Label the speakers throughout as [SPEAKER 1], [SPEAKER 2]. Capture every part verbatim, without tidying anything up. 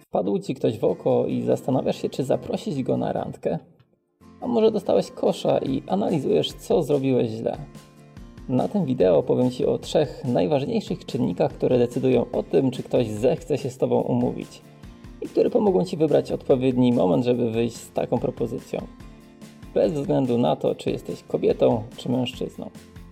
[SPEAKER 1] Wpadł Ci ktoś w oko i zastanawiasz się, czy zaprosić go na randkę? A może dostałeś kosza i analizujesz, co zrobiłeś źle? Na tym wideo powiem Ci o trzech najważniejszych czynnikach, które decydują o tym, czy ktoś zechce się z Tobą umówić i które pomogą Ci wybrać odpowiedni moment, żeby wyjść z taką propozycją. Bez względu na to, czy jesteś kobietą, czy mężczyzną.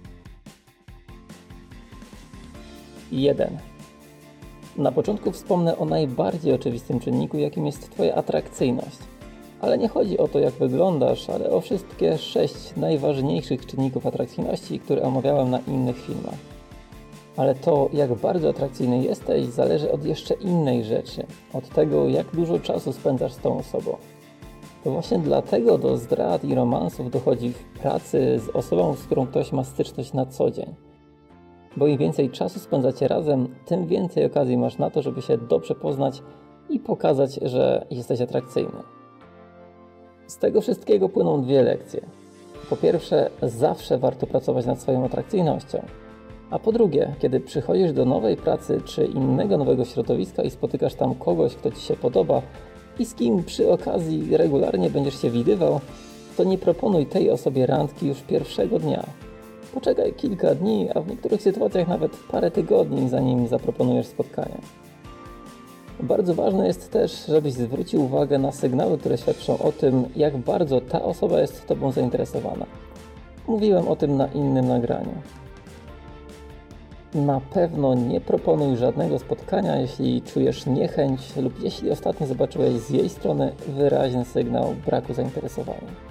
[SPEAKER 1] jeden. Na początku wspomnę o najbardziej oczywistym czynniku, jakim jest Twoja atrakcyjność. Ale nie chodzi o to, jak wyglądasz, ale o wszystkie sześć najważniejszych czynników atrakcyjności, które omawiałem na innych filmach. Ale to, jak bardzo atrakcyjny jesteś, zależy od jeszcze innej rzeczy. Od tego, jak dużo czasu spędzasz z tą osobą. To właśnie dlatego do zdrad i romansów dochodzi w pracy z osobą, z którą ktoś ma styczność na co dzień. Bo im więcej czasu spędzacie razem, tym więcej okazji masz na to, żeby się dobrze poznać i pokazać, że jesteś atrakcyjny. Z tego wszystkiego płyną dwie lekcje. Po pierwsze, zawsze warto pracować nad swoją atrakcyjnością. A po drugie, kiedy przychodzisz do nowej pracy czy innego nowego środowiska i spotykasz tam kogoś, kto Ci się podoba i z kim przy okazji regularnie będziesz się widywał, to nie proponuj tej osobie randki już pierwszego dnia. Poczekaj kilka dni, a w niektórych sytuacjach nawet parę tygodni, zanim zaproponujesz spotkanie. Bardzo ważne jest też, żebyś zwrócił uwagę na sygnały, które świadczą o tym, jak bardzo ta osoba jest Tobą zainteresowana. Mówiłem o tym na innym nagraniu. Na pewno nie proponuj żadnego spotkania, jeśli czujesz niechęć lub jeśli ostatnio zobaczyłeś z jej strony wyraźny sygnał braku zainteresowania.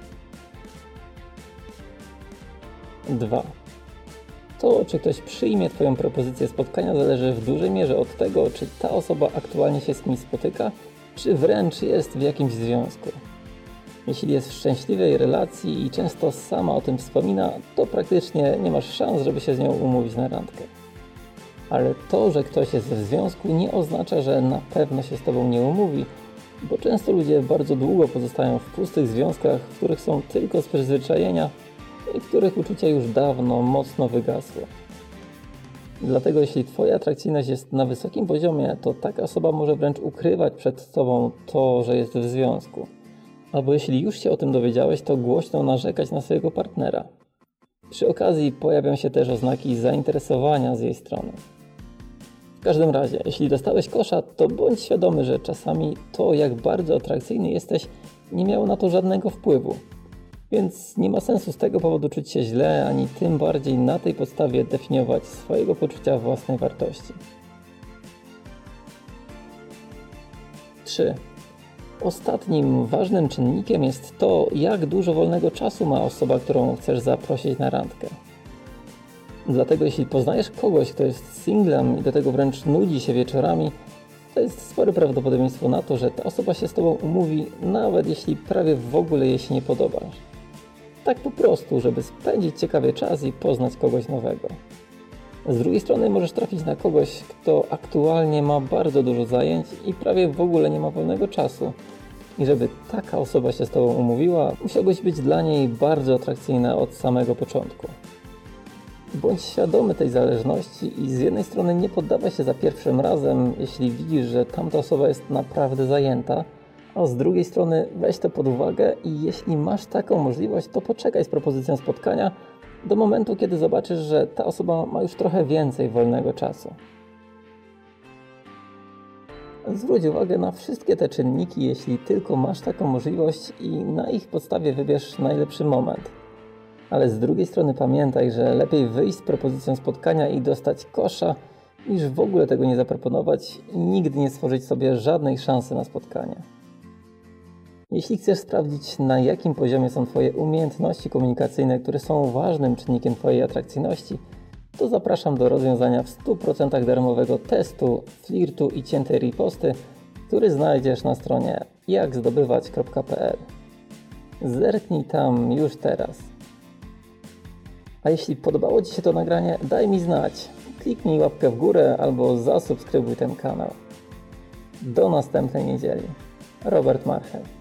[SPEAKER 1] dwa. To, czy ktoś przyjmie Twoją propozycję spotkania, zależy w dużej mierze od tego, czy ta osoba aktualnie się z kimś spotyka, czy wręcz jest w jakimś związku. Jeśli jest w szczęśliwej relacji i często sama o tym wspomina, to praktycznie nie masz szans, żeby się z nią umówić na randkę. Ale to, że ktoś jest w związku, nie oznacza, że na pewno się z Tobą nie umówi, bo często ludzie bardzo długo pozostają w pustych związkach, w których są tylko z przyzwyczajenia i w których uczucia już dawno mocno wygasły. Dlatego jeśli Twoja atrakcyjność jest na wysokim poziomie, to taka osoba może wręcz ukrywać przed Tobą to, że jest w związku. Albo jeśli już się o tym dowiedziałeś, to głośno narzekać na swojego partnera. Przy okazji pojawią się też oznaki zainteresowania z jej strony. W każdym razie, jeśli dostałeś kosza, to bądź świadomy, że czasami to, jak bardzo atrakcyjny jesteś, nie miało na to żadnego wpływu. Więc nie ma sensu z tego powodu czuć się źle, ani tym bardziej na tej podstawie definiować swojego poczucia własnej wartości. trzy. Ostatnim ważnym czynnikiem jest to, jak dużo wolnego czasu ma osoba, którą chcesz zaprosić na randkę. Dlatego jeśli poznajesz kogoś, kto jest singlem i do tego wręcz nudzi się wieczorami, to jest spore prawdopodobieństwo na to, że ta osoba się z Tobą umówi, nawet jeśli prawie w ogóle jej się nie podobasz. Tak po prostu, żeby spędzić ciekawie czas i poznać kogoś nowego. Z drugiej strony możesz trafić na kogoś, kto aktualnie ma bardzo dużo zajęć i prawie w ogóle nie ma wolnego czasu. I żeby taka osoba się z Tobą umówiła, musiałbyś być dla niej bardzo atrakcyjna od samego początku. Bądź świadomy tej zależności i z jednej strony nie poddawaj się za pierwszym razem, jeśli widzisz, że tamta osoba jest naprawdę zajęta, a z drugiej strony weź to pod uwagę i jeśli masz taką możliwość, to poczekaj z propozycją spotkania do momentu, kiedy zobaczysz, że ta osoba ma już trochę więcej wolnego czasu. Zwróć uwagę na wszystkie te czynniki, jeśli tylko masz taką możliwość i na ich podstawie wybierz najlepszy moment. Ale z drugiej strony pamiętaj, że lepiej wyjść z propozycją spotkania i dostać kosza, niż w ogóle tego nie zaproponować i nigdy nie stworzyć sobie żadnej szansy na spotkanie. Jeśli chcesz sprawdzić, na jakim poziomie są Twoje umiejętności komunikacyjne, które są ważnym czynnikiem Twojej atrakcyjności, to zapraszam do rozwiązania w stu procentach darmowego testu, flirtu i ciętej riposty, który znajdziesz na stronie jak zdobywać kropka p l. Zerknij tam już teraz. A jeśli podobało Ci się to nagranie, daj mi znać. Kliknij łapkę w górę albo zasubskrybuj ten kanał. Do następnej niedzieli. Robert Marchel.